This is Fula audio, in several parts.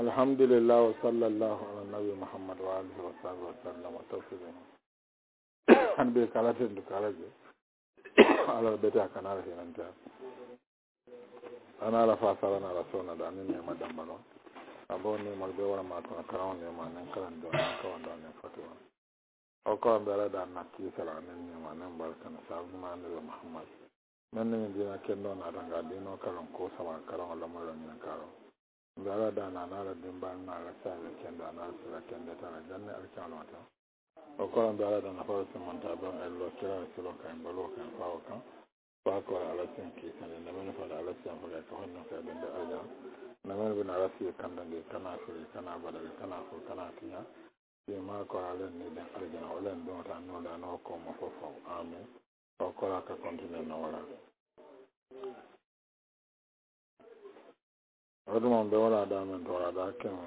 alhamdulillah wa sallallahu ala nabi muhammad wa alihi wa sahbihi wa sallam wa tawfiqin han be kala ten du kala je ala beta kanala hinanta ana la fa sala na rasona da ni ma dambalo abo ni mal be wala ma to karawon ne ma nan kalan do ka wanda ne fatwa o ko be ala da na ki sala ne ma nan barkan sa ma nabi muhammad nan ne dina kendo na ranga dino kalon ko sama karawon la mo ni karawon Gara da na na dimba na la sa le kenda na la kenda ta na janne al kalota o ko gara da na fa se monta ba el lo kira se lo kan balo kan fa o kan fa ko ala sen ki kan na men fa ala sen fa ko no ka den da ala na men bin ala si kan da de kana fi kana bada kana ko kana tiya e ma ko ala ni da ala na wala ndo ta no da no ko mo fo fo amen o ko la ka continue na wala Aduma be wala da men to da ken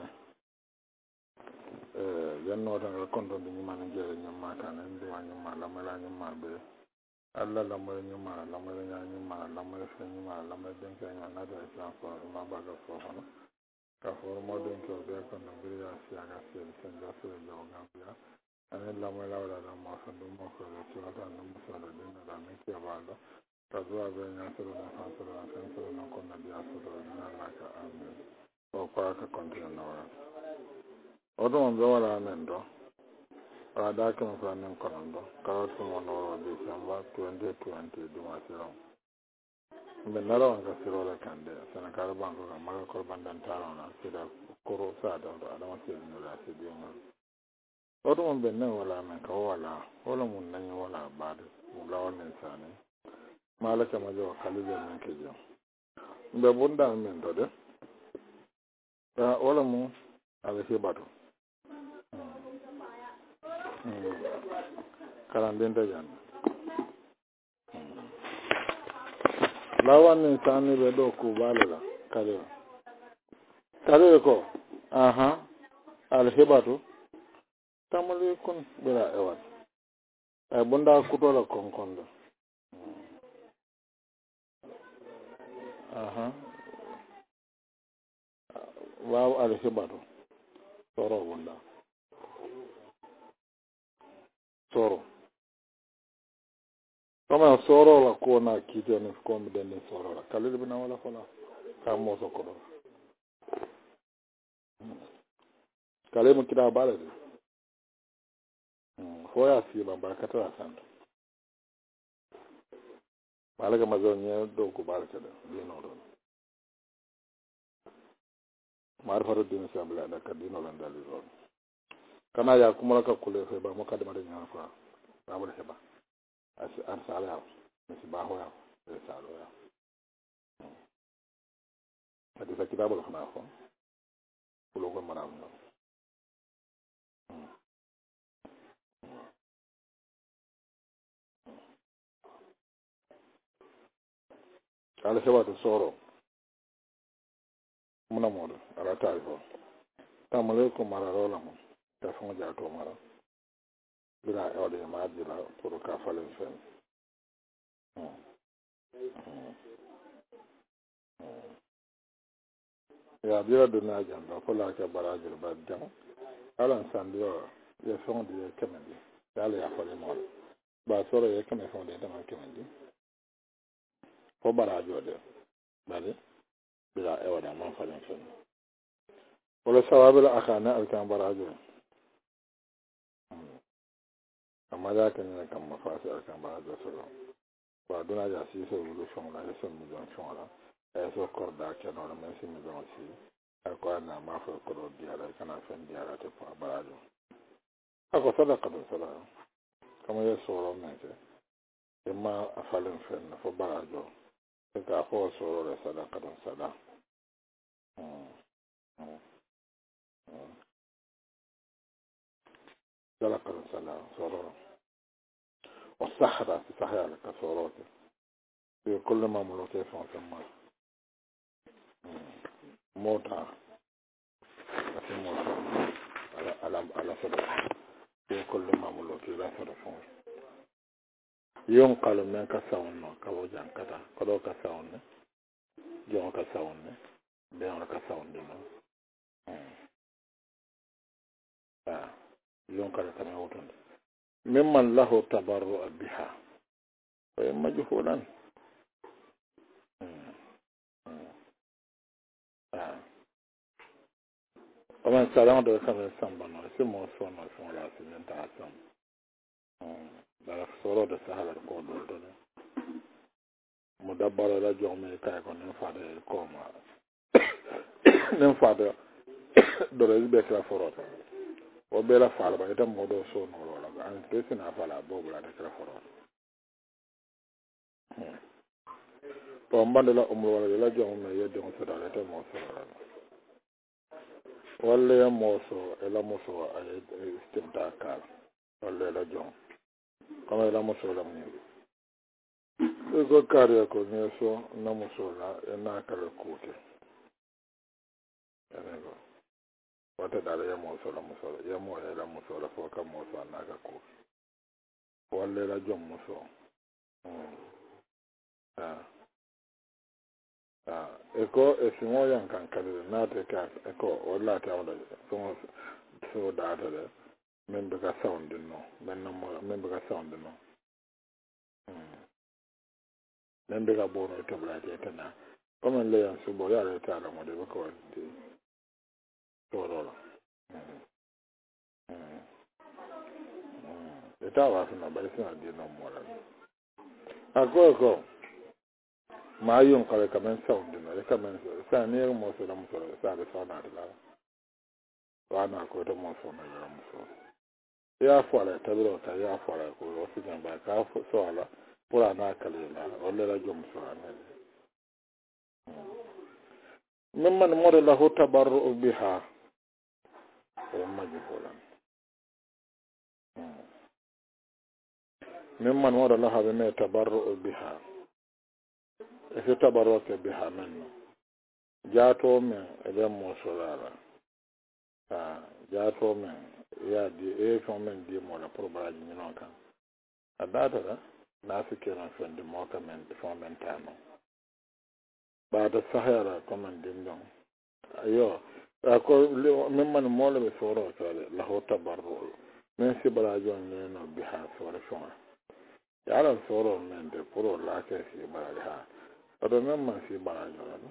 yanno da ga kondo bi ni man jere nyama kan ndi wa nyama la mala nyama be alla la mala nyama la mala nyama la mala fe nyama la mala den ka nyama na da sa ko ma ba ga so hono ka for mo den ko be ko no bi ya si aga si sen da so da ga ya ane la mala wala da ma fa do mo ko so da no mo so da den da me ki ba da ta zuwa be nya so da fa so da sen so no ko na bi ya so da na la ka amen o kwa ka continue na wala Odon be wala men do ada kan fa men kono karatu wono December 2020 duma siro be naro an ka siro la kande sana kala banko ka maga ko bandan tarona sida koro sa da ada ma siro no la sidi ma odon be nan wala men ka wala mun nan wala badu mu lawan men sane malaka ma jo kalije men ke jo be bunda men do de wala mu ala hebatu karanden da jan lawan ne sani be do ku balala kare ko aha al hebatu tamale kun bira ewan e bunda kutola konkondo aha waaw al hebatu soro bunda soro kama soro la ko na kite ne ko mi den soro la kalil bina wala fala ka mo so ko kale mo kida bala de fo ya si ba barkata santo malaga mazonye do ko barka da dino don marfaro dino sabla da ka dino lan dali don kana ya kuma ka kule fe ba maka da madanya fa babul heba as an sala misi ba hoya e salo ya hadi sa kitabul khanafa kulo ko maram no ala heba to soro muna modo ala taifo tamale ko mararo la mo ta fon ja to mara bila e wala ma dila pour ka falen fen ya bila do na jamba ko la ka barajul badda ala sandio ya fon de kemedi ala ya fale mo ba soro ya keme fon de dama kemedi ko barajo de bale bila e wala ma falen fen wala sawabil akhana al kan barajo amma da kan ne kan mafasi al kan barajo soro wa duna ja si so wulu fon la so mi don fon la e so korda ke no men si mi don si ko na ma fa ko di ala kana fen di ala te pa barajo ako sadaka do sala kama ya soro mete imma afalen fen fo barajo ka fo soro le sadaka do sala sadaka do sala soro والصحراء صحيح لك صورات في كل ما ملوكي فانتما موتا في موتا على صدق في كل ما ملوكي لا صدفون ينقل من كساون كوجان كتا كدو كساون جون كساون بيان كساون دينا يون كذا كما يوتون ممن له تبرع بها مجهولا ومن سلام ده كان سامبنا سمو سونا سونا سين تاسم da soro da sahala ko do mudabbara la jome kay ko nen faade ko ma nen faade do re be kala forota o be la faala ba itam modo so no lo la an pesina faala bo la de kala forota to mbande la umro wala la jome yedde on sada le mo so wala ya mo so e la mo so ay istimta kala wala la jom kama la mo so la mo ko kare ko ne so na mo so la na kala kuke ene wata da ya mo so la mo so ya mo ya la mo so la fo ka mo so na ga ko wala la jom mo so eko esimo yan kan kare na te ka eko wala ta wala so da da men be ka sound no men be ka sound no men be ka bono to bla te tana comme le yan so bo ya le ta la mo de ko ti to ro eta wa na ba sina di no mo la ako ma yon kare ka men sound no le ka men sa ne mo so la mo so sa de so na de la wa na ko to mo so na ya mo so ya fara tabiro ta ya fara ko wasu jan ba ka so ala pura na kalila wala la jom so ana mimman mora lahu tabarru biha wa majhulan mimman mora lahu bi tabarru biha e tabarru biha men jato men e mo so la jato men ya di e fon men di mo la pour baraji ni non kan adata da na fi kiran fen di mo kan men fon men tano ba da sahara comme din don ayo ko memman mo le soro tare la hota barro men si baraji on no bi ha soro fon ya la soro men de pour la ke si baraji ha odo memman si baraji on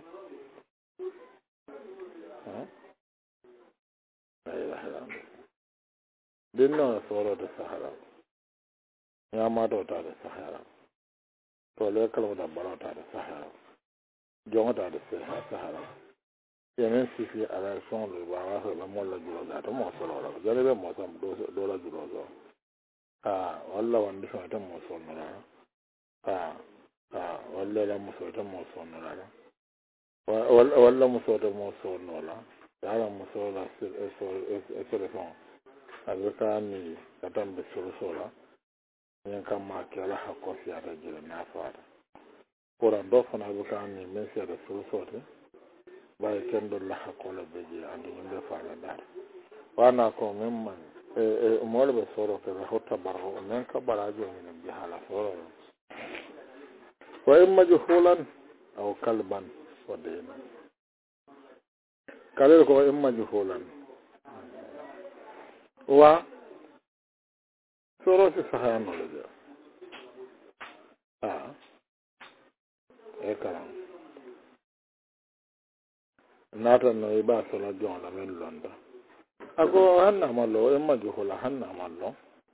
din no soro de sahara ya ma do ta de sahara to le kala da barata de sahara jonga da sahara yenen sifi ala son le ba wa la mo la julo da to mo solo la jare be mo sam do la julo zo walla wandi so ta mo so no la walla la mo so ta mo so no la walla mo so ta mo so no la ya mo so la so le son azaka ni katam be so la yen kam ma ke la ha ko fi ada jere na fara pour ando fana azaka ni men si ada so te baye kendo la ha ko la be je andi be fara dar wana ko memman mole be soro ke hotta barro men ka barajo ni bi hala soro wa imma juhulan aw kalban wadena kale ko imma juhulan wa soro si sahano le e karam nata no iba sala jon la men londa ako hanna mallo imma juhula hanna mallo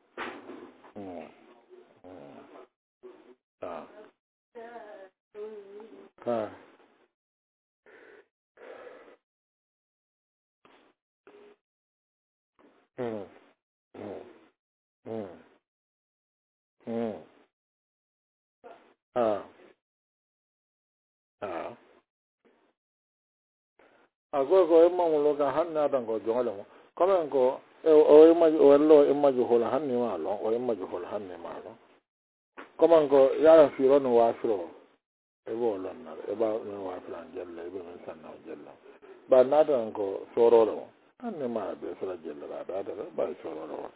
agogo imma mulo ka hanna tan ko jongale mo comme ko o imma wallo imma juhula hanni ma lo o imma juhula hanni ma lo comme ko yara firo no wasro e bo lonna e ba no wasra jelle e be men sanna jelle ba nada ko soro lo hanni ma be sala jelle da ba soro lo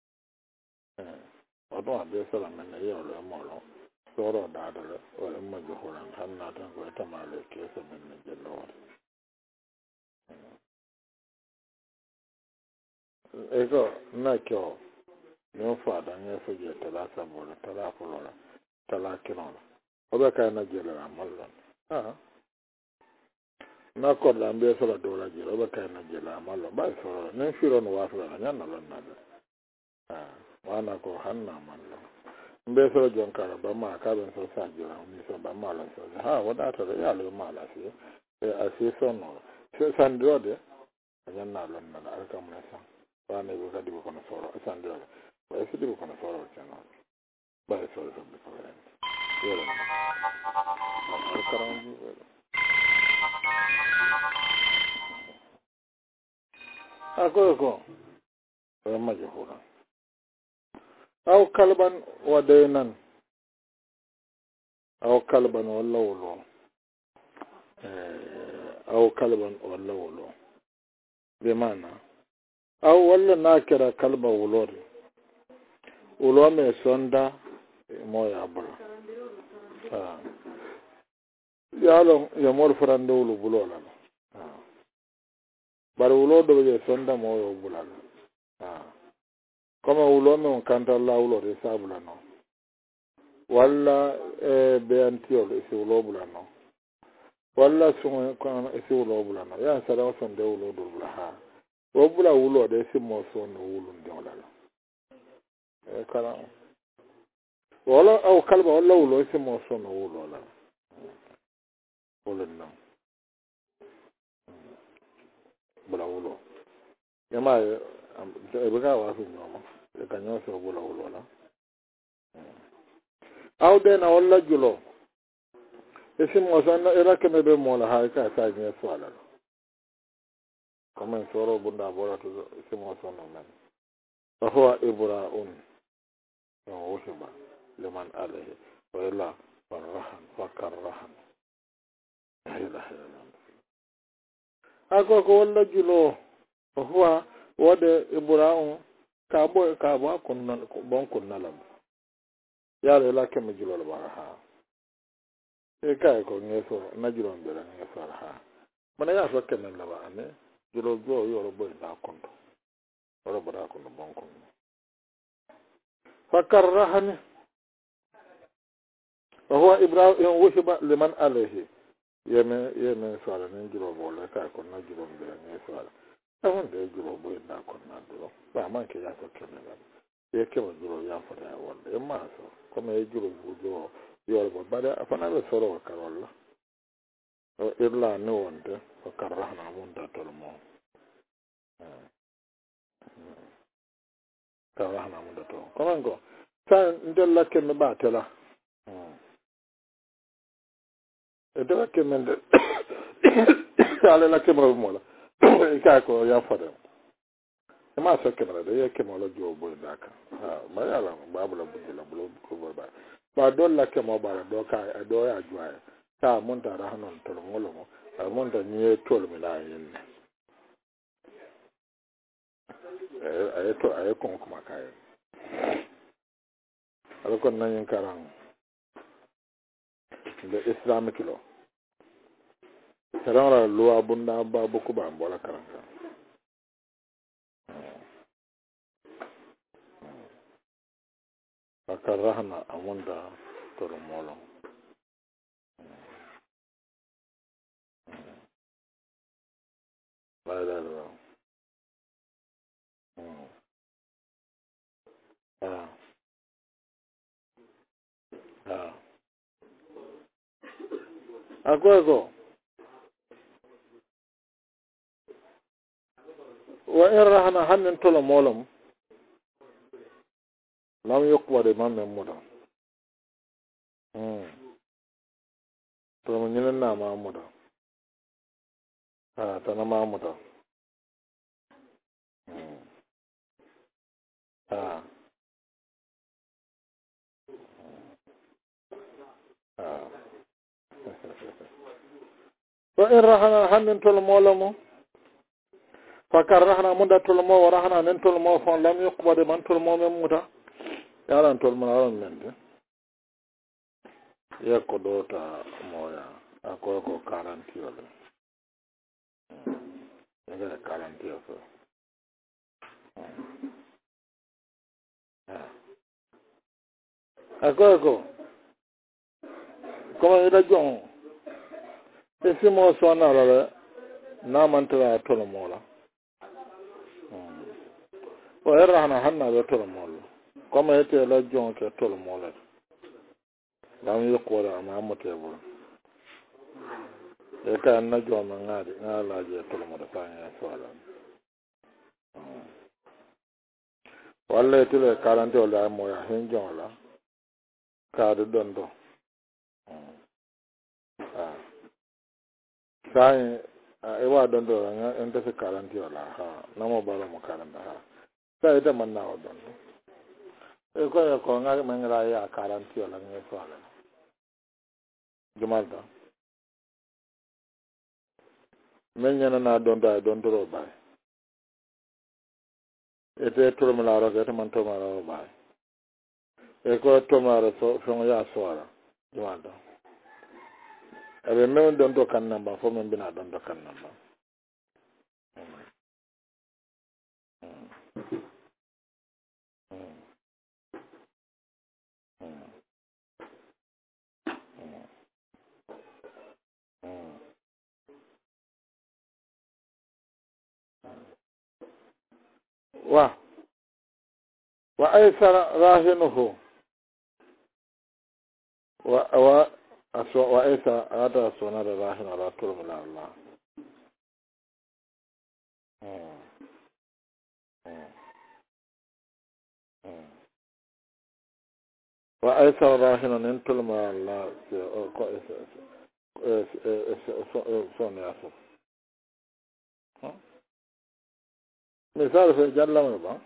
o do be sala men ne yo lo mo lo soro da o imma juhula hanna tan ko tamale ke se men jelle ego na kyo no fada ne so je tala sabola tala fulola tala kinola obe kay na jele amalon na ko da mbe so la dola jele obe kay na jele amalon ba so ne firo no waso na nyana lon na wana ko hanna mallo mbe so jon kala ba ma ka ben so sa jele mi so ba mala so wada to ya lo mala si asi so no so sandrode nyana lon na alka mun sa ba ne go kadi ko no soro sandrode ba esi di ko no soro chano ba so so bi ko yero karanji ko ma je hura aw kalban wa daynan aw kalban walla wolo aw kalban walla wolo be mana aw walla nakira kalba wulori wulo me sonda mo ya bula yalo ya mor farande wulu bulola bar wulo do je sonda mo yo bulala comme wulo me on kanta la wulo de sabula no walla be antiol e wulo bulano walla sungo kono e wulo bulano ya sara sonde wulo do bula o bula wulo de si mo sonno wulo ndolala kala wala aw kalba wala wulo si mo sonno wulo la wulo no bula wulo yama e buga wa su nyoma e kanyo so bula wulo la aw de na wala julo e si mo sonno e rakene be mo la ha ka sa ni so ala comme soro bunda bora to si mo sonno men huwa ibra'un ووهب لمن عليه وإلا فالرهن فكالرهن لا إله إلا الله أقول ولا جلو وهو ود إبراهيم كابو كنا بون كنا لهم يا لا كم جلو البارها إيه كو نيسو نجلو بلا نيسو ها من يا فكر من لبا أني جلو جو يوربو دا كنت يوربو دا كنت بون كنا فكالرهن وهو إبراهيم وهب لمن عليه yemen swala ne juro bole ka ko na juro be ne swala awon de juro bo na ko na duro ba man ke ya ko kene la e ke mo juro ya fa da won e ma so ko me juro bu juro yo bo bada afana be soro ka walla o irla ne wonde ko karrahna mun da tol mo karrahna mun da to ko man go sa ndella ke me ba tela e de ke men de ale la ke mo mo la e ka ko ya fa da ma so ke mara da yake mala jo bo daka ma ya la ba bula bula bula ko ba don la ke mo ba do ka do ya jwa ta mun ta ra hanon to ngolo mo mun ta ni to mi la yin ay to ay ko kuma kai ala kon nan yin karan da islamic law sarara luwa bunda ba bu ku ba mbola karan akarahna amunda to molo la agogo wa in rahana hannun tola molam lam yuqwa de man men muda to mun yin na ma muda ta na ma muda wa in rahana hannun tola molam fakar rahana muda tola mo wa rahana nen tola mo fon lam yuqwa de man tola mo men muda yaran tola mo aron men de ya ko dota moya ako ko karantiyo le ya karantiyo so Ako como ida jon e simo so na la na man tra to lo mola o era hanna be to lo mola comme ete la jon ke to lo mola la mi ko ra ma mo te bo e ka na jon ma ngadi ngala je to lo mola pa ya so la walla ete le 40 la mo ya hen jon la ka do dondo sai e wa dondo nga ente se 40 la ha na mo bala mo 40 ha sai ite man na wa dondo e ko nga mengra ya 40 la nge so la jumalda men nyana na dondo ro bai ete to mo la ro ke man to ma ro bai e ko to ma ro so ya so la jumalda ebe men dondo kan namba fo men bina dondo kan namba wa aysara rahinuhu wa aisa ada sona da rahin ala turmula Allah wa aisa rahin nin turmula Allah ko sona ya so misal fe jalla mo ba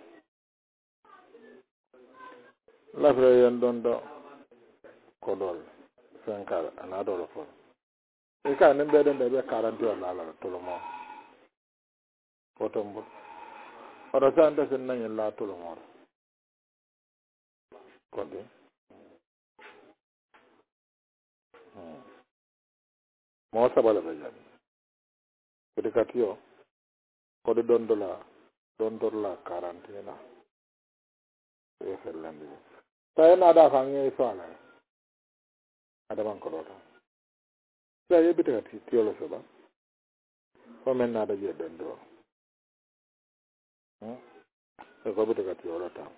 la fere yon dondo ko dol sankar ana dolo fo e ka ne be den be 40 wala la turmo fotombo ora santa sen nan la turmo ko de mo sabala be jani pedikatio ko de dondola 40 na e fellandi tay na da fa ngi so ala ada man ko do sai ye pedikati tiolo so ba ko men na da je dondo e ko pedikati ora ta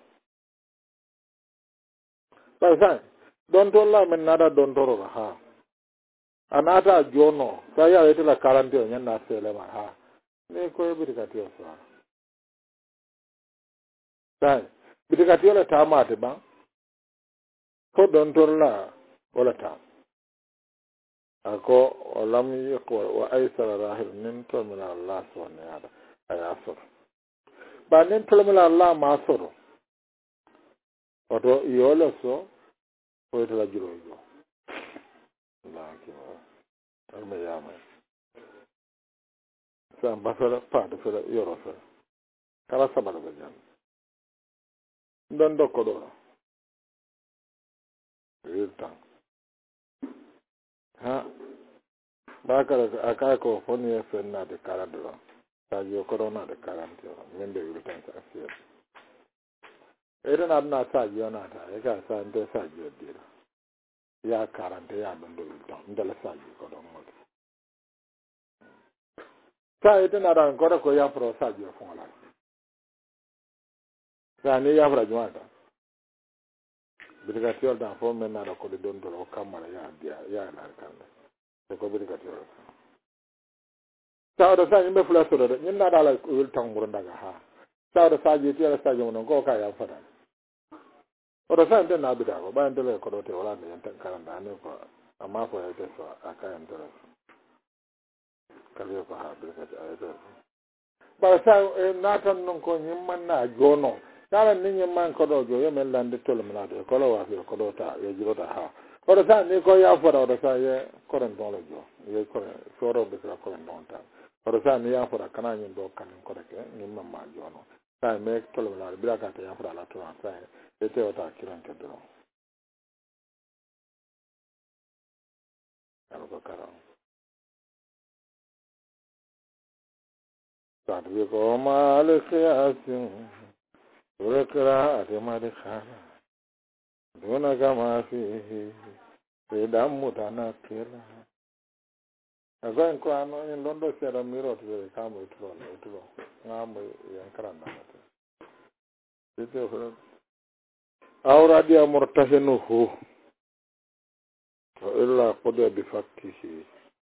sai dondo la men na da dondoro ha anata jono sai ya ite la 40 nyen na sele ma ha ne ko ye pedikati so sai pedikati ora ta ma te ba ko dondor la wala ta ako lam yaqwa wa aysara rahil min min Allah subhanahu wa ta'ala ayasur ba nin min Allah ma soro oto yolo so ko to la jiro yo Allah akbar alma yama sa ba fara pa do fara yoro fara kala sabala ba jam don do ko do yirta ha ba ka aka ko foni e fenna de kala do sa yo corona de 40 min de yirta sa asiya ere na sa yo na ta e ka sa ndo sa yo dira ya 40 ya don do yirta ndala sa yo ko do mo sa ite na ran ko ya pro sa yo fon la sa ni ya fra jwata birigatiol da fo men na ko de don do kamara ya dia ya na kan de ko birigatiol sa do sa yimbe fula so do nyin na dala wil tang mur ndaga ha sa do sa ji ti ala sa jo non ko ka ya fata o do sa nden na bi da ko ba ndele ko do te wala ne tan kan da ne ko amma ko ya te so aka en do kale ko ha birigati ay do ba sa na tan non ko nyimman na jono dala ni nyimman ko do jo yemen lande tol mala do ko lo wa ko do ta ye jiro ta ha o do sa ni ko ya fara o do sa ye ko ren do lo jo ye ko so ro be ko ren don ta o do sa ni ya fara kana nyin do kan ko rek nyimman ma jono sa me tol mala bi ka ta ya fara la to sa e te o ta kiran ke do ala ko kara sa bi ko mal khiasin ذكرى مدخلا دون كما فيه سيدا متنكرا أقول إنكو أنا إن لندو سيدا ميرو تبي كامو يتلو نعم ينكرنا متى أورا دي مرتهنه وإلا قضى بفكه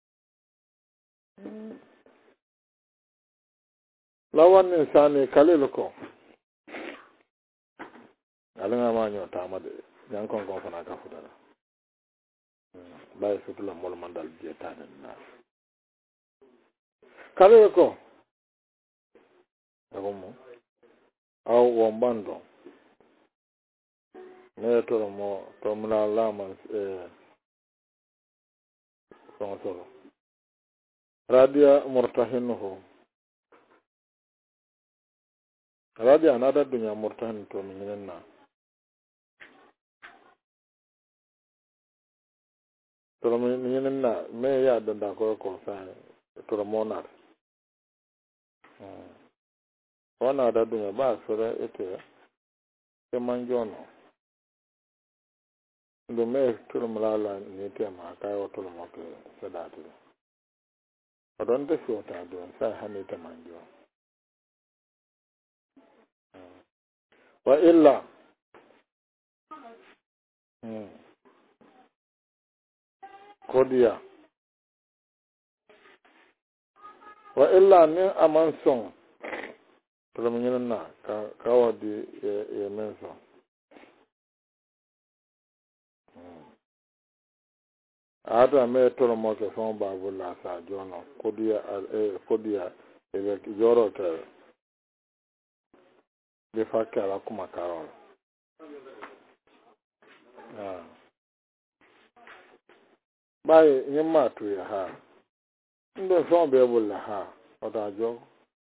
لو أن إنسان كليلكم alanga ma ñoo taamade ñan kon kon fana ka futala bay futula mol mandal je taade na kale ko dagomo aw wombando ne to mo to mala lama so radia murtahinuhu radia nada dunya murtahin to minenna to minenna me ya danda ko sa to monar wana da dunya ba sura ete ke manjono ndo me to mala ni tema kai o to mo ke sedati odon de sota do sa hanita manjo wa illa kodiya wa illa ni amanson to na ka wadi e menson ada me to mo ke fon ba bulla sa jono kodiya e be joro te be fakala kuma karol bai nyima tu ya ha ndo fon be bulla ha oda jo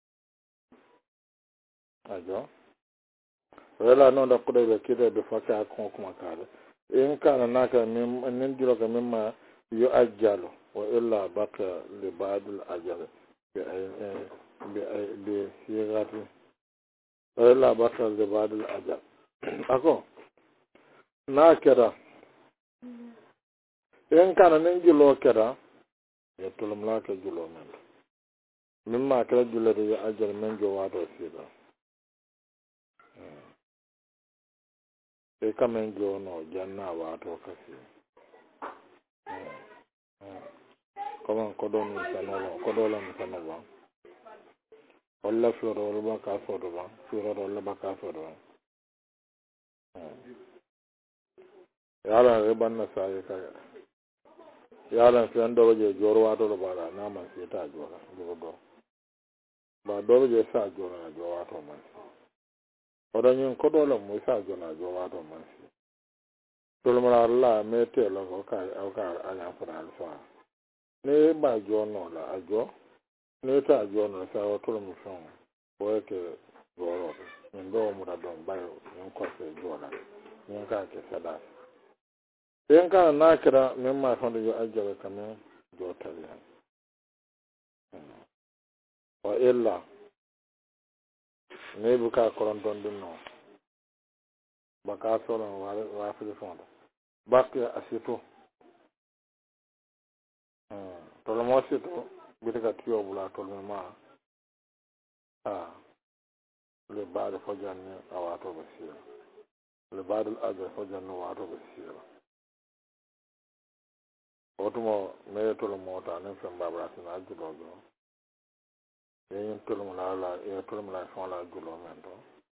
ajo wala non da kude be kide be fakala kuma karol in kana naka min jiro ka mimma yu ajjalo wa illa baka li ba'd al ajal bi sigati wa illa baka li ba'd al ajal ako na kera in kana nin jilo kera ya tulum la ka jilo men mimma kera jilo da ya ajal men jo wato sida e kamen jo no janna wato kasi comment kodon sanoba kodola sanoba walla furo wala ka fodo ba furo wala ba ka fodo yala reban na sai ka yala fian do je jorwa to ba na na man sita jora do ba do je sa jora na jorwa to man odon yin kodola mu sa jora na jorwa to man tolmara Allah me te lo ko ka anya fara alfa ne ba jo no la ajo ne ta jo no sa o tolo mu fon o ke goro ndo mu da don ba yo ko se jo la ni ka ke sada en ka na kira men ma fon yo ajo ka me jo ta ya wa illa ne bu ka koron don dun no ba ka so no wa fi fon ba ke asito tolmo sito bitaka tiyo bula tolmo ma le baade fojanne awato basira le baade al fojanne wato basira otumo me tolmo ta ne fam babra sin ajulo do yen tolmo la e tolmo la fon la julo mento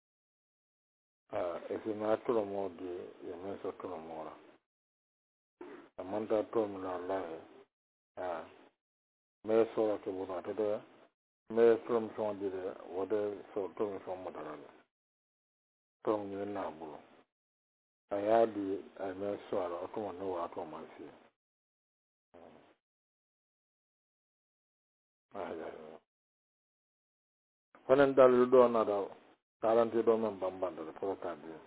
e si na tolmo di e me so tolmo la amanta tolmo la me so ke bona to de me from son dire wode so to from modara to ni na bu ayadi ay me so ala to no wa to man si fanen dal do na da talante do men bambanda de ko ka de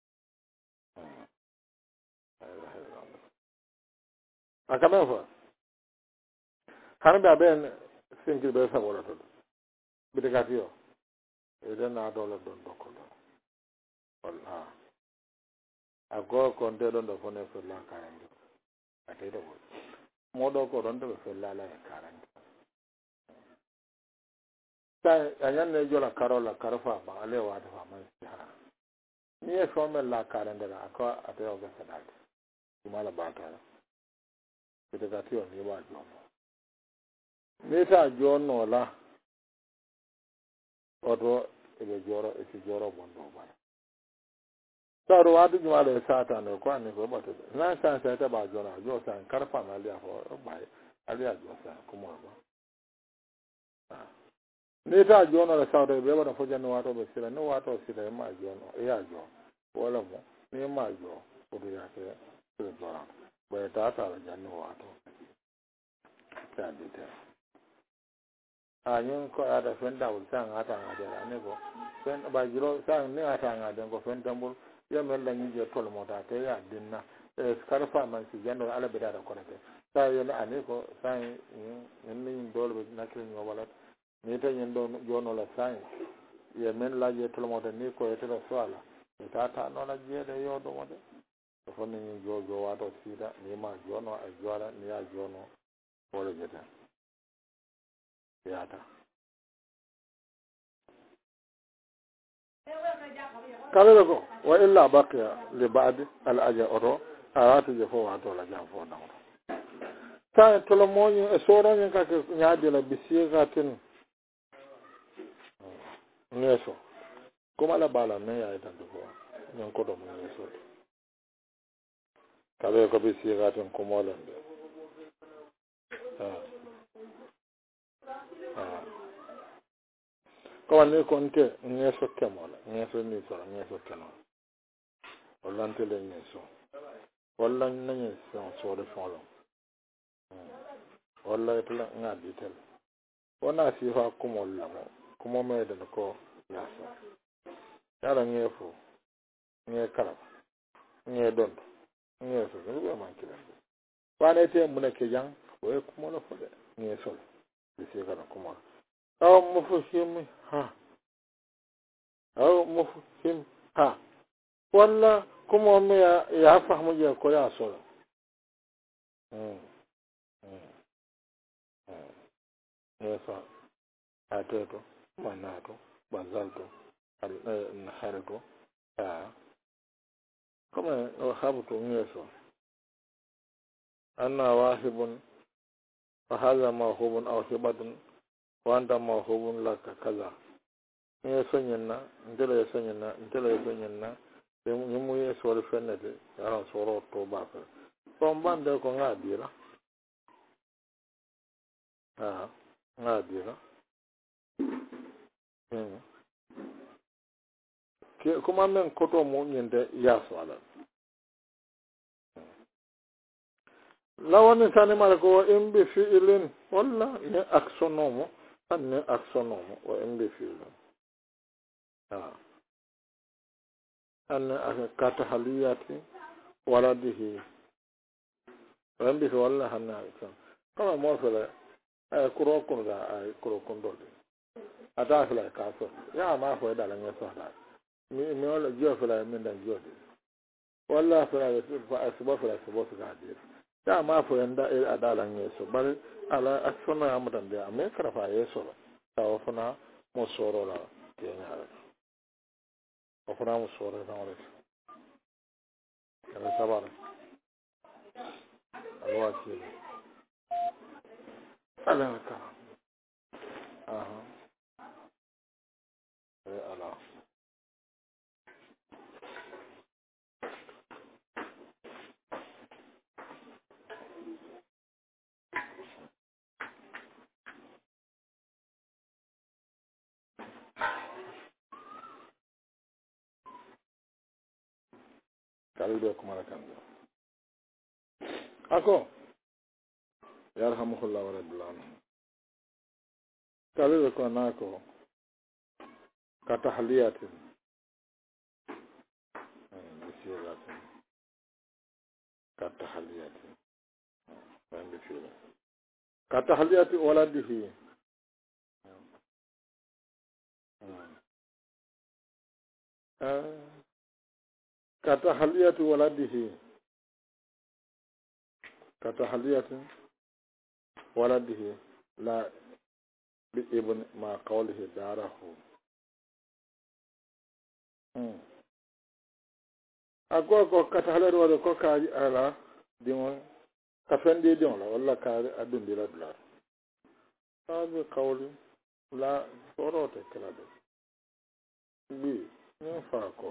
akame fa hanbe ben singi be sa wala to bidegati yo eden na do la don dokko walla a go ko nde ɗon ɗo fone fella karande a teyɗo go moɗo ko ɗon to ɓe fellala e karande sa a ñanne jola karola karo fa ba ale wade fa man ha ni e fomel la karande la ako ate o gasa dalde mala batala ite ga tiyo ni ba jono ni ta jono la oto ebe joro e si joro bondo bana saru wadu jumala e sata ne ko ani ko bote na san sa ta ba jona jo san karfa na ali afo ba ali a jo san kuma ba ni ta jono la saru be wada fo janno wato be sila no wato sila ma jono e ya jo wala mo ni ma jo ko ya ke sila jora ba ta ta la janno wato ta dite a ñun ko ada fenda wul sang ata ngade ne ko fen ba jiro sang ne ata ngade ko fen tambul ya mel la ñi je tol mota te ya dinna e skarfa man si jando ala be dara ko ne sa yo na ani ko sang ñen ni dol be nakri ño wala ni ta ñen do jono la sang ya men la je tol mota ni ko e tela swala e tata no la je de yo do mo de ko fon ni jo wato sida ni ma jono a jora ni ya jono wala jeta yata kala ko wa illa baqiya li ba'd al ajr oto aratu je fo wato la jam fo dawo ta to lo moñu e soro nyen ka ke nyaade la bisiga tin neso kuma la bala ne ya tan ko nyen ko do mo neso kala ko bisiga tin ko mo lan ko ne konte neso kemola neso ni so neso kemola wallante le neso walla nañi son sore folo walla itla ngadi tel wona si fa kumol lamo kumo meden ko yasa yara ngefo nge kala nge dondo nge so ko man kila wane te mun ke jang o kumo la fode nge so si kala kumo aw mufhim ha aw mufhim ha walla kumo me ya fahmu je ko ya so nesa ateto manato bazalto naharto kama habuto ngeso anna wahibun fa hadha mawhubun aw hibatun wa anta mawhubun laka kaza ngeso nyenna ndele nyenna mu yeso le fenede ya soro to ba fa tombande ko ngadira ngadira kuma men koto mo nyende yaso ala lawani tani mala ko imbi fi'ilin walla ne aksonomo anne aksonomo wa imbi fi'ilin anne akata haliyati waladihi wa imbi fi walla hanna akson kama mo fele ay kuro kun da ay kuro kun dole ata fele ka so ya ma fo da la ngeso da mi wala jo fele min da jodi walla fele fa asba fele asba su ga dir ya ma fo yanda adala ngeso bal ala aksona ya mutan da me karafa yeso ta wafuna mo soro la ke nyaara wafuna mo soro da wala kana sabara alwati ala ka aha ala kalbe kuma kan ako yarhamuhullah wa radiyallahu kalbe ko nako katahliyatin bisiratin katahliyatin bandi fira katahliyati waladihi كتحلية ولده كتحلية ولده لا بابن ما قوله داره أقول كتحلية ولده كاجي على ديون كفندي ديون لا ولا كاري أدون دي لا هذا قولي لا صوروت كلا بي نفاكو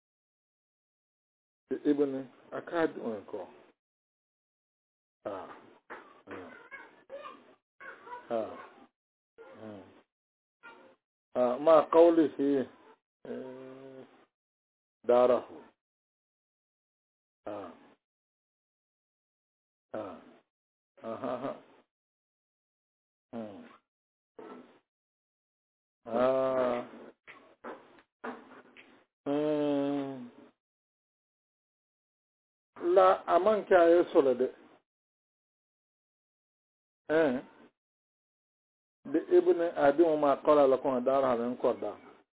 ابن أكاد أنكو ما قوله داره لا أمان كأي سولد بابن أديم ما قال لكم دارها من قردا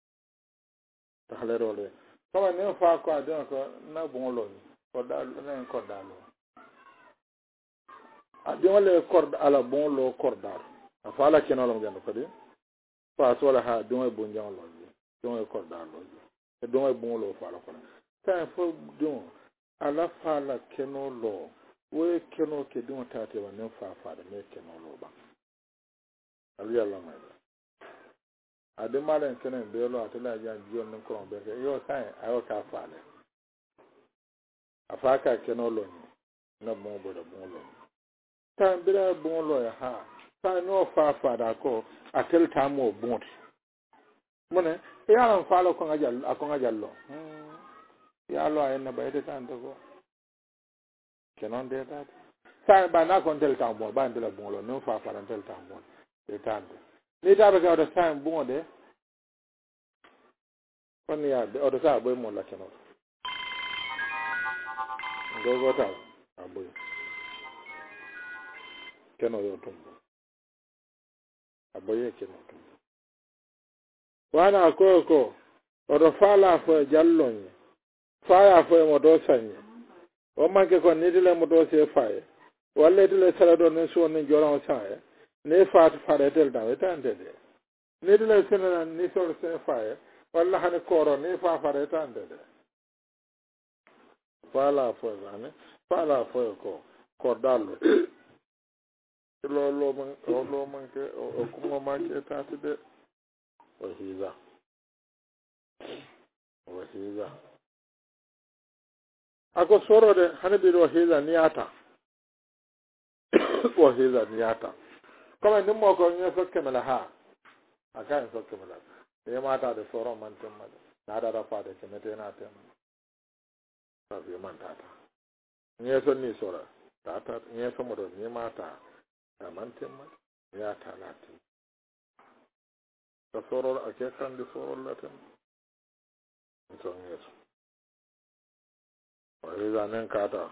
تحلل ولا كما نفع قادم نبولون قردا لين قردا لو أديم ولا قردا على بولو قردا أفعل كنا لهم جنو كذي فأسوأ ها دون بونجان لو دون قردا لو دون بولو فعل كنا تفو دون على فعل كنا لو we keno ke dun tate wa ne fa da me keno lo ba ali Allah mai ade malen kenen be lo atela ja jion nen ko be yo sai ayo ka fa le afaka keno lo na mo bo da mo lo tan bira bo lo ya ha ta no fa da ko atel ta mo bon mone ya ran fa lo ko ngajal lo ya lo ay na bayde tan to ko kenon de that sai ba na kon tel tambo ba ndela bon lo no fa tel tambo de tande ni ta ga da sai bon de kon ya de o da sa boy mo la kenon go ta aboy kenon yo tumbo aboye kenon tumbo wana ko o do fala fo jallon fa fo mo do sanye o manke ko ni dile mo do se faye walla dile sala do ne so ne joran saye ne faat faretel da wetande de ni dile sene ni so se faye walla hane koro ni fa faretande de fala fo ko dallo lo manke o kuma manke tati de o hiza ako sorode hane bi do hiza niata o hiza niata kama ni mo ko nyo so kemela ha aka so kemela e mata de soro man temma na da fa de kemete na tem sa bi man tata nyo so ni sora tata nyo so mo do ni mata man temma ya ta na tem so soro ake kan de soro la tem so nyo so o hiza nen kata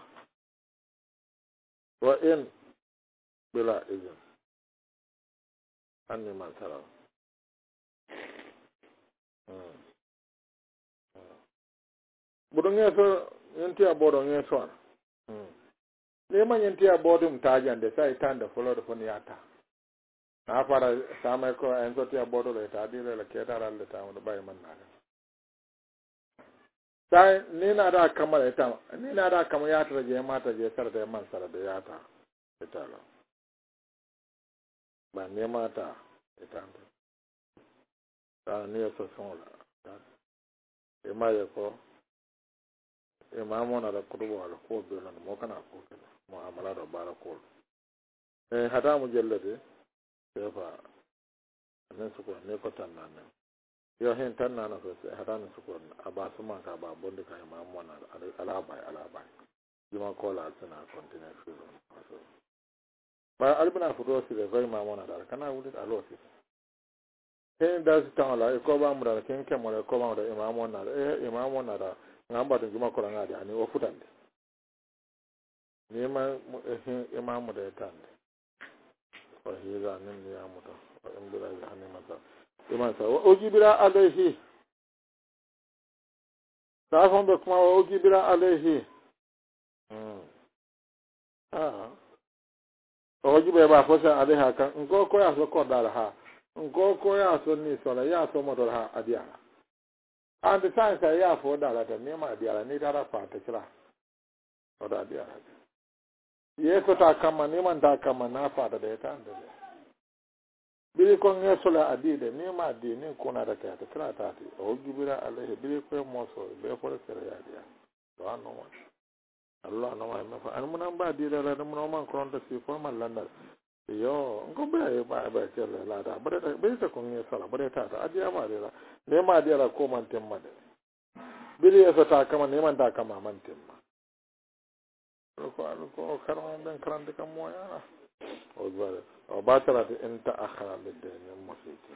wa in bila izin anni man tara budon yeso yenti abodo yeso ne man yenti abodo mtajan de sai tanda folo do fon yata na fara sama ko en so ti abodo le ta dire le ketara le ta mo bay man na sai ni na da kamar ita ni na da kamar yata je mata je sar da man sar da yata ita la ba ne mata ita ta ne so son la e ma ye ko imamu na da kudu wala ko be na mo kana ko mu'amala da barakol hada mujallade sefa nan su ko ne ko tan nan yo hen tan nan so hada nan su ko aba su man ka ba bonde ka imamu na alaba jima ko la sana continue su so ba albina fudo si da zai imamu na da kana wuli a losi hen da su tan la ko ba mu da kin ke mo ko ba da imamu na imamu na da ngamba da juma ko ngadi ani o futande ni ma imamu da tande o hiza nin ya muta o imbira ya hani mata iman sa o jibira alaihi safon be kuma o jibira alayhi o jibe ba fosa alayha kan ngo ko ya so ko dal ha ngo ko ya so ni so la ya so mo dal ha adia and the science ya fo dal ta me ma dia ni dara fa ta kira o da dia yeso ta kama ni man ta kama na fa da ta ande biri ko ngeso la adide ni ma di ni ko na da ta kira ta ti o jibira alayhi biri ko mo so be fo sere ya dia do no mo Allah no ma fa an mun ba di da da mun man ko da si fo man landa yo ngo be ba kele la da be ta ko ngeso la be ta ta adia ma da ne ma dia la ko man temma de biri yeso ta kama ni man ta kama man temma ko karan ben karan de kam moya o zare o batara de enta akhara de ne mositi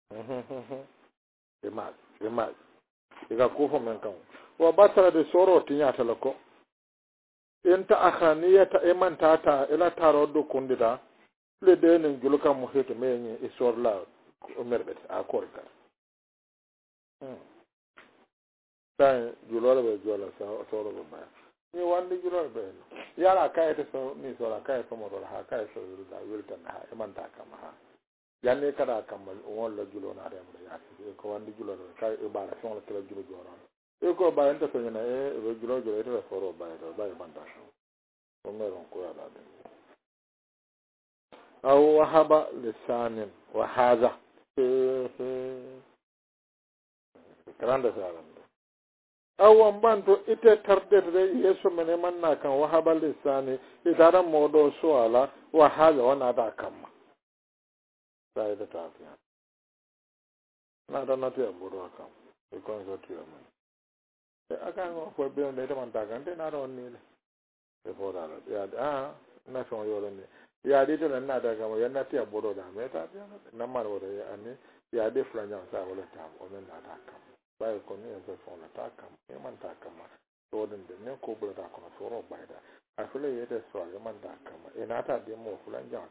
e ma diga ko fo men kan o batara de soro tinya talako enta akhaniyata e man tata ila taro do kundida le de ne juluka mo heto me ni e sorla o merbet a korka sai julora be jola soro be ba ni wandi julora be yara kai ta so ni so la kai so mo ha kai so da wilta na ha man ta kama ha yanne kada kama won la julo na da mo ya ko wandi julora kai e bara so la tele julo jora e ko ba enta so na e julo e soro ba man ta o mero ko ya da aw wahaba lisanin wa hadha karanda saran awan banto ite tardede yeso mene manna kan wahaba lisani idara modo suala wa hadha wana da kama sai da tafiya na da na tiya bodo kam e kon so tiya man e aka ngo ko be on de man ta kan de na ron ni e boda ya na so yo ne ya de to na da kama ya na tiya bodo da me ta tiya na mar bodo ya ani ya de flanya sa wala ta o men na da kama bai ko ne zai fona ta kam e man ta kama to den de ne ko bula ta kono soro bai da a fule ye de so ya man ta kama e na ta de mo fulan ja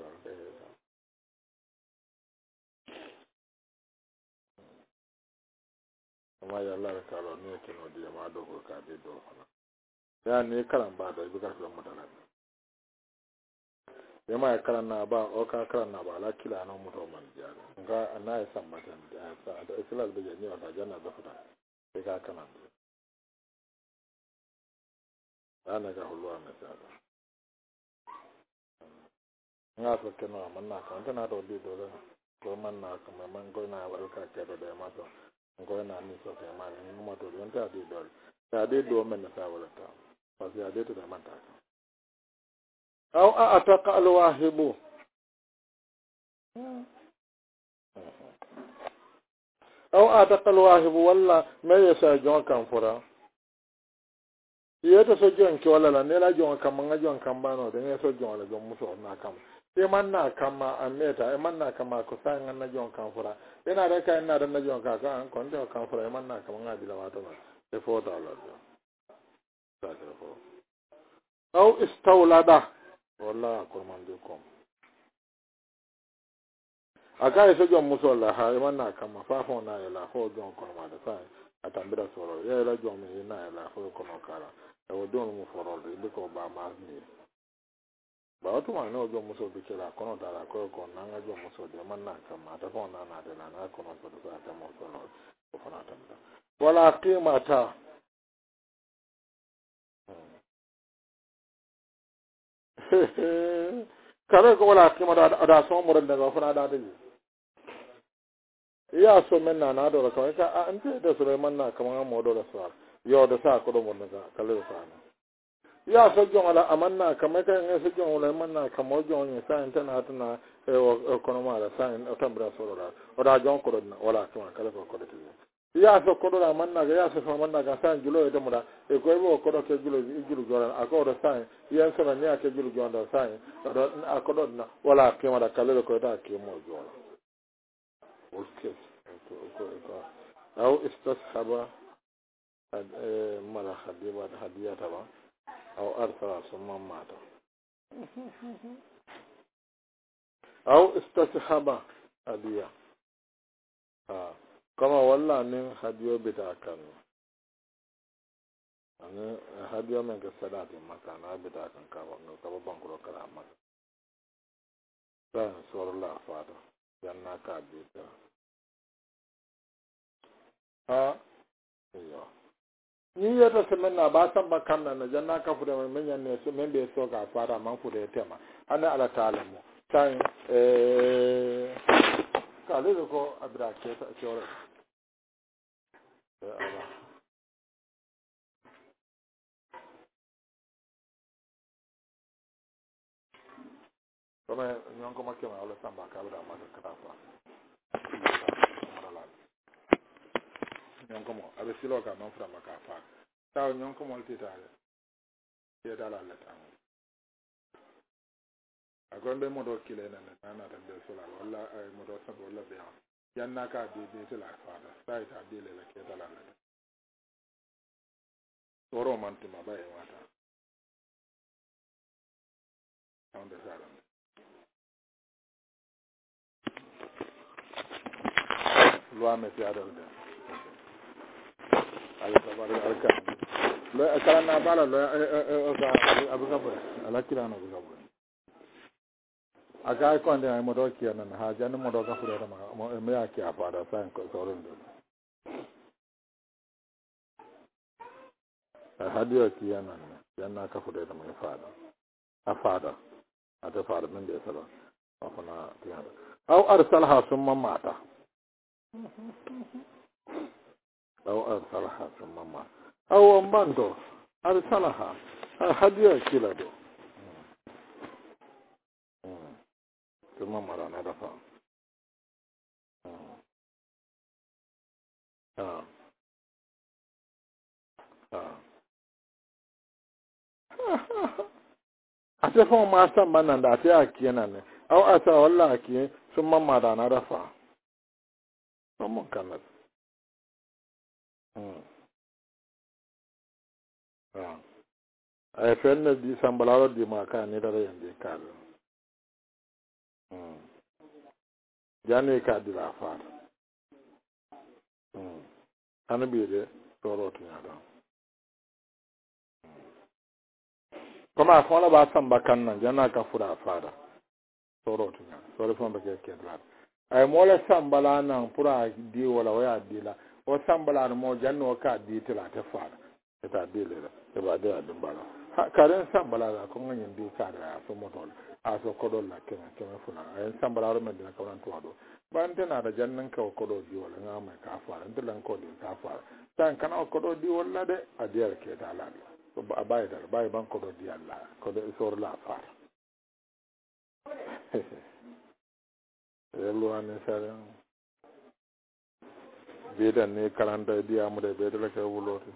ma ya Allah ka lo ne ke no de ma do ko ka de do ya ne karan ba da bi ka so mu da ya ma karan na ba o ka karan na ba la kila no mu to man ja ga ana ya san matan da sa da islal da ne wa janna da fita sai ka kana ana ga hulwa na sada nga so keno manna ka anta na do di do ko manna ka man go na wal ka ke do de ma to go na ni so ke ma ni mo to do anta di do ta di do men na sa wala ta pa ya de to da man ta aw ataqa al wahibu aw ataqa al wahibu walla me yasa jon kan fura yeta so jon ki wala la ne la jon kan manga jon kan bano de ne so jon la jon muso na kam e man na kama ameta e man na kama ko sa ngan na jon kan fura ina da kai na da na jon ka kan kon de kan fura e man na kama ngadi la wato na e fo ta la ta ta fo aw istawlada wala ko man de kom aka so jon muso la ha e man na kama fa fo na ya la fo jon kon ma da sai atambira soro ya la jon mi na ya la fo ko no kala e wo don mu foro de ko ba ma ni ba wato ma na ojo muso bi kira kono dara ko na nga jo muso de man na kama ta ko na de na kono so da ta mo so no ko fana ta wala qimata kare ko wala qimata da so mo da fana da de ya so men na do ko ka an te da Sulaiman na kama mo do da so yo da sa ko do mo da kale sa ya so jon ala amanna kamar kan ya so jon wala manna kamar jon ne sai tana tana e kono mala sai o tambra so da o da jon ko na wala to kala ko ko ya so ko da manna ga ya so manna ga sai julo e demura e ko e ko do ke julo joran ako do sai ya so na ya ke julo jon da sai do ako do na wala ke mara kala ko da ke mo jon o ke ko au istashaba mala khadiba hadiyata ba أو أرسل ثم مات أو استصحب هدية كما والله من هدية بتاعكن ane hadiyo men ke sadati maka na bita kan ka ba bankuro kala maka dan sor la fada janna ka bita ha yo ni yata semen na ba san bakan na janna ka fude men yanne so men be so ka fara man fude tema ana ala taala mo tan ka le ko abra ke ta chora ala kama nyonko makema ala samba ka abra ma ka ta fa nyonko mo abe silo ka man fura maka fa taw nyonko mo titale ke dala la tan agonde mo do kile na na tan be sola wala ay mo do sabo wala be yanna ka be be la fa da sai ta be le ke dala la toro man tuma ba e wata on de sala lo ame ti adal de ay tabari alka lo kala na bala lo o sa abu gabo ala kila na abu gabo aga ko ande ay mo do kiya na ha jan mo do ka fure ma me ya ki afada sa ko soron do hadiyo kiya na janna ka fure da mai fada afada ata fada min da sala afana kiya aw arsalha summa mata aw arsalha summa mata aw mbando arsalha hadiyo kila do summa mara na da fa ase fo ma san banan da ate akiye na ne aw asa walla akiye summa mara na da fa mo kana ay fenne di sambalaro di ma ka ni da yande ka jani ka di la fa ana bi de toro to ya da kuma fa la ba san bakan nan jana ka fura fara toro to ya toro fon ba ke la ay mo la sambala nan pura di wala waya di la o sambala mo janno ka di tila ta fara ta di le da ba da dum bala karen sambala la ko ngin di ka da so motol a so kodol la kema funa ay sambala ro men da ka wan to do ban tana da jannan ka kodo di wala nga mai ka fara ndilan ko di ka fara tan kana kodo di wala de a diyar ke da la so ba bai da bai ban kodo di Allah kodo sor la fara yello ane sare beda ne karanta di amude beda la ka wulote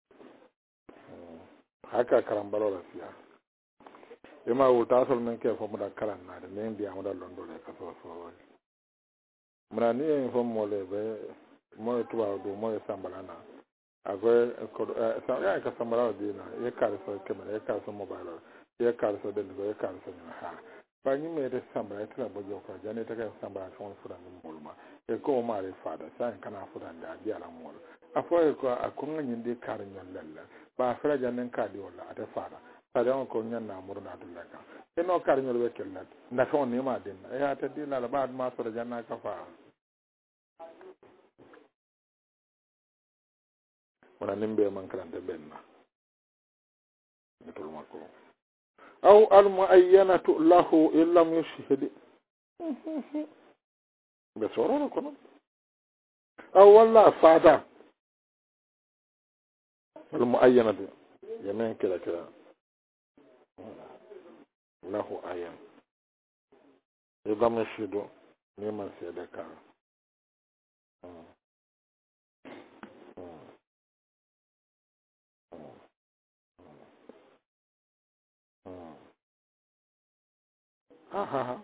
haka karambalo la fiya ima wuta sol men ke fo muda karan na de ne ndi amuda londo le ka so muna ni en fo mo le be mo tuwa do mo sambala na ago ko sa ya ka sambala di na ye kar so kemera ye kar so mobile ye kar so de ye kar so na ha ba ni me de sambala tra bo jo ko jane ta ka sambala fo fura ni molma e ko ma re fada sa kana fura da di ala mol afo e ko akunga ni de kar nyon lalla ba fura janen ka di wala ata fada sada ko nyan na murna dulla ka e no kar nyon we kella na ko ni ma den e ata di la ba ma so janna ka fa wala nimbe man kalante benna nitul mako aw al muayyanatu lahu illam yushhid be sororo kono aw walla fada al muayyanatu yemen kila lahu ayan illam yushhid ni man sedaka ha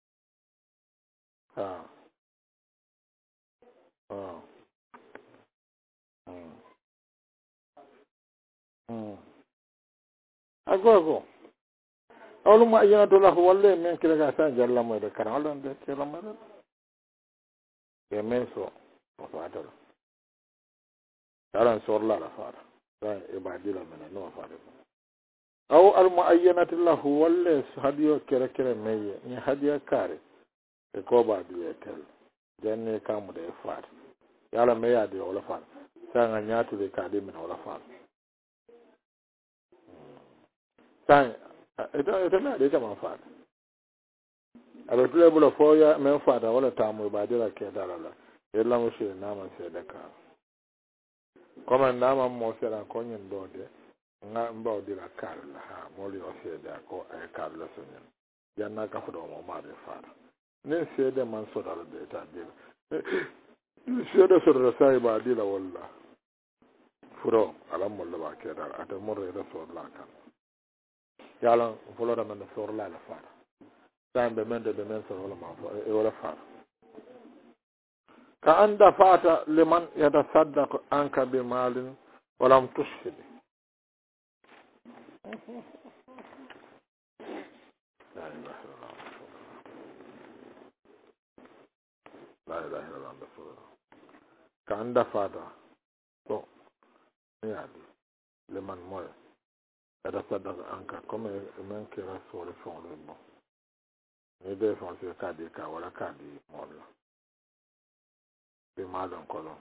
agogo awlu ma yana dola walle men kila ga sa jalla mo de karam alon de kila mo de men so o fatar taran sor la fara sai ibadila mena no faade aw al muayyanati lahu walla hadiyo kere kere meye ni hadiya kare e ko ba diye tel janne kamude e faade yala meya de wala faade sa nga ñaatude ka de mena wala faade sai ita me de tama faade alo tule bulo fo ya men faada wala tamu ibadila ke dalala yalla mo she nama se de ka comme nama mo sera ko nyen do de nga mbaw dira kar la ha mo li o se de ko ay kar la so nyen janna ka fo do mo ma de faada ne se de man so dal de ta de se de so de sai ba dila walla furo alam mo la ke dal ata mo re da so la kan yalla fo lo da man so la la faada tambe men de men so wala ma fo e wala faada ka anda fata liman yatasaddaqu anka bi malin walam tushhid la ilaha illallah ka anda fata to yaadi liman moy yatasaddaqu anka comme men ki rasul fon le bon ni de fon se kadi ka wala kadi molla be malon kolon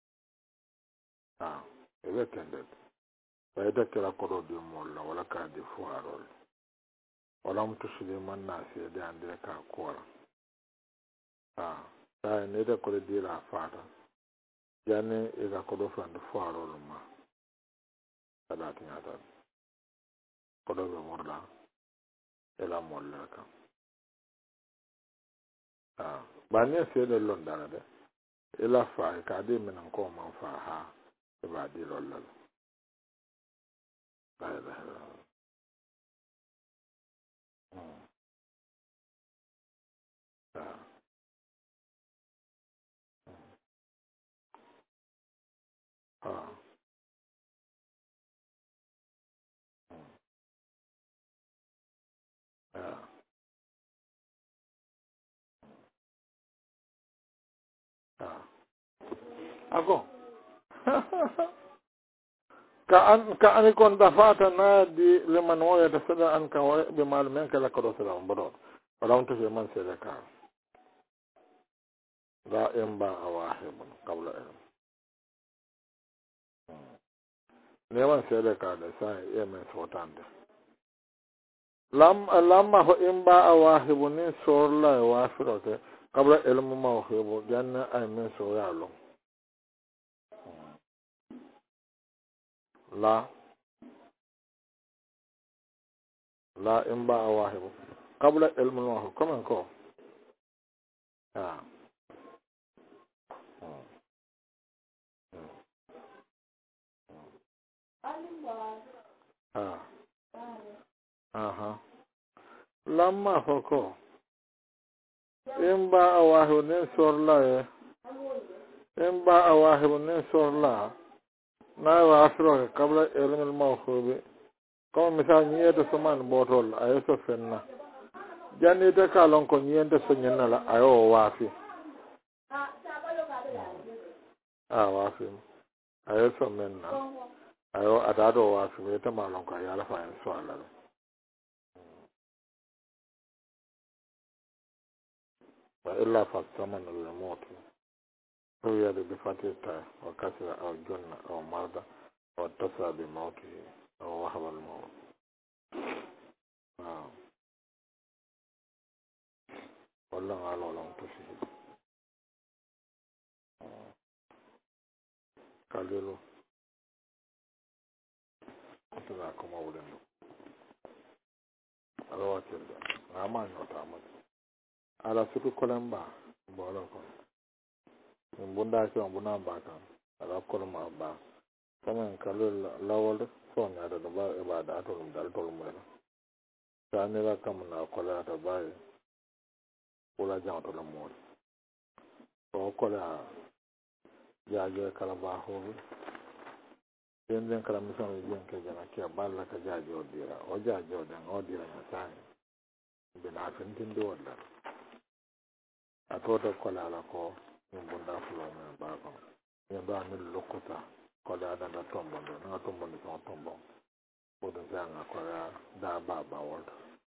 ebe tende bayda kira kodo de molla wala kadi fuarol wala mutushide man na se de ande ka kola sai ne da kore di la fata janne e ga kodo fande fuarol ma salati ngata kodo be morla e la molla ka ba ne se de londana de e la fa ka de men ko man fa ha e ba di lolla la ako ka an kon dafata na di liman waya da sada an ka wa be mal men kala ko do sada bodo wala on to je man se ka la emba awahib qabla ne man se ka da sai e men sotande lamma ho emba awahib ni sorla wa firote qabla ilmu mawhibu janna ay men so yalo la emba awahib qabla ilmu mawhibu comment ko lamma foko imba awahibu ne sorla imba awahibu ne sorla na wa afro kabla ilmul mawhubi comme misal nyiyete soman botol ayo fenna janni te kalon ko nyiyente so nyenna la ayo wafi wafi ayo so menna ayo atado wafi wete malon ko yala fa en so ala wa illa fa saman al mawt هو بفتح التاء وكسر أو جنة أو مرضى أو اتصل بموته أو وهب الموت والله على لهم تشهد قالوا أتذاكم أولين الواتر أمان وتعمد على سكو كلام بولكم من بندا كم بنا باكم على كل ما با كمان قالوا لول صون هذا دبا إبادة أتولم دال تولم ولا ثاني لا كم نأكل هذا باي ولا جان تولم ولا فأكل جاجو كلامه yen kala misan yen ke jana ke balla ka jajo dira o jajo den o dira na tan bina fintin do wala a toto kola la ko min bunda fulo men ba ko yen ba min lokuta kola da tombondo na tombondo ko tombo bodo janga kola da baba wolta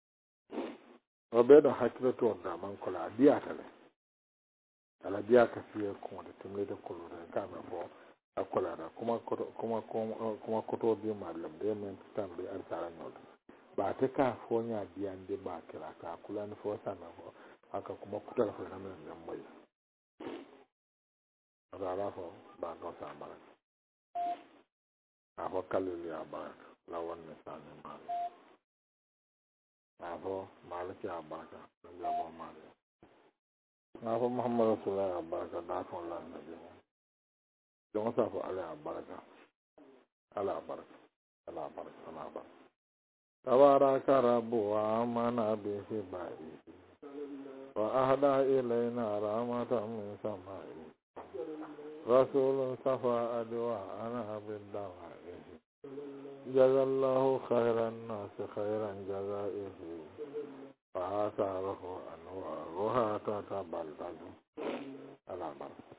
o be do hakilo to da man kola dia tale ala dia ka fiye ko de temle de kolo de ka me fo akola da kuma koto di malam de men tambe al tara nyol ba ta ka fo nya dia de ba kira ka kula ni fo sana fo aka kuma kutala fo na men mai ala fo ba ko sa mara afo kalili abaka lawan ne sani mal afo maliki abaka jabo mal afo muhammad rasulullah abaka da fo la nabi don sa fo ala abaka ala baraka ala baraka ala baraka tabaraka rabbu wa amana bihi ba'i wa ahda ilayna rahmatan min sama'i rasulun safa adwa ana bid-dawa'i jazallahu khairan nas khairan jazaihi fa asarahu anwaruha tatabaltalu ala baraka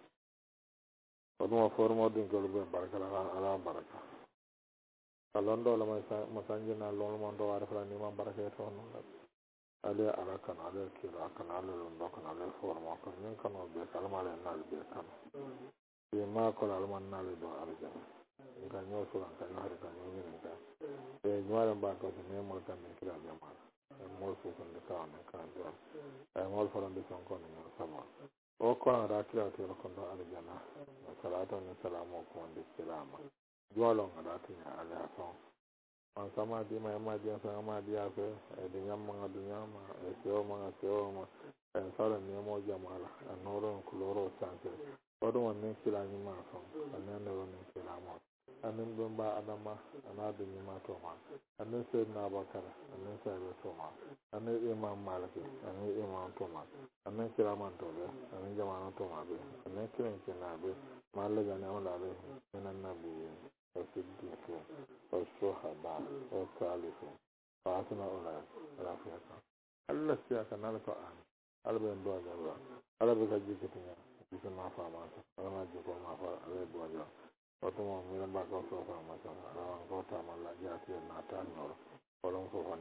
oduma formo din golbe baraka ala baraka kalondo la masanji na lolo mondo wara fala ni ma baraka to non ale ala kan ale kira kan ale londo kan ale formo kan nin kan be kalma le nal be kan be ma ko ala man nal do arjana ga nyo so kan har kan ni ni ka e nyawara ba ko ne mo kan ni kira le ma mo so kan de kan do e mo fala de son kon ni sama o ko ara kira to ko do arjana salatu ni salamu ko ndi salama jualong ada tinya ala so on sama di ma dia sama dia ke di nyamma seo ma en sala ni mo jamala anoro kuloro sanse odo wonne sila ni ma so anane wonne sila mo anen bomba adama anadu ni ma to ma anen se na bakara anen se to ma anen imam maliki anen imam to ma anen sila man to be anen jamana to ma be anen kiran kinabe malaga na wala be nan nabi والصديق والشهداء والصالحين وحسن أولئك رفيقا الله سياسة نالك آن الله بين دوا جوا الله بكجيك تنيا جيك ما فاهمات الله جيك ما فاهم الله دوا جوا وتما ميرا باكو سوفا ما سوفا الله أنكو تام الله جاتي ناتان نور ولم سوفا